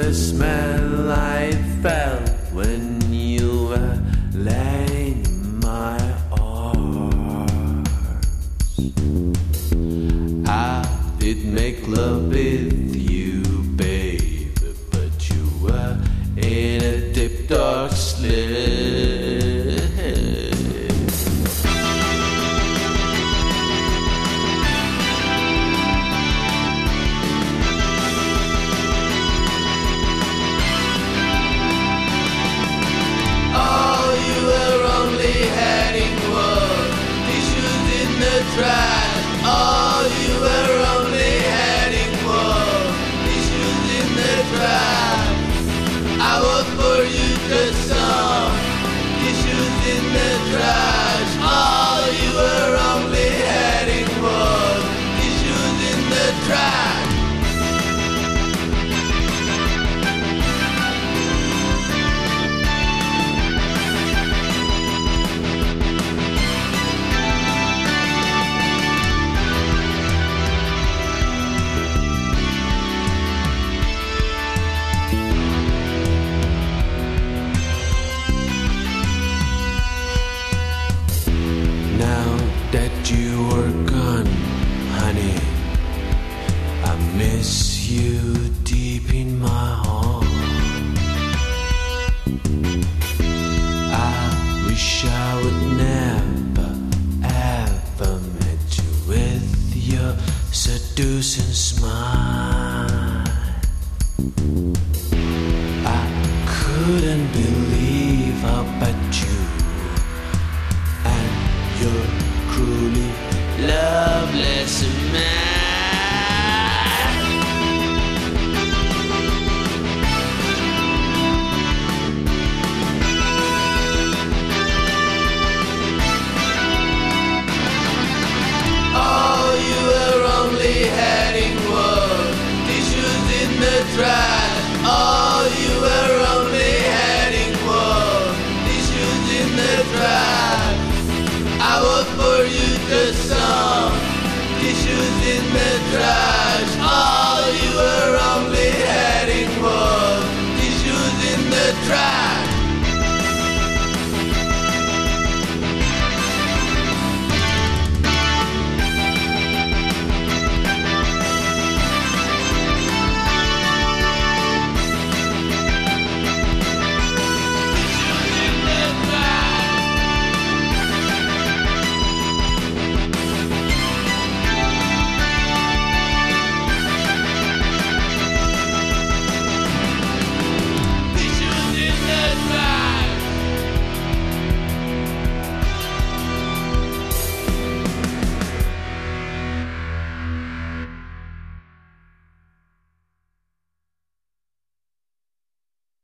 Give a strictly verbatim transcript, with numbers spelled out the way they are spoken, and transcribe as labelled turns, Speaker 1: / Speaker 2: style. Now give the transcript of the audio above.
Speaker 1: the smell I felt when you were laying in my arms. I did make love with you, baby, but you were in a deep dark sleep. Trash. Oh, you were only heading for issues in the trash. I will pour you just some issues in the trash. Oh, you were only heading for issues in the trash. That you were gone, honey, I miss you deep in my heart. I wish I would never ever met you with your seducing smile. I couldn't believe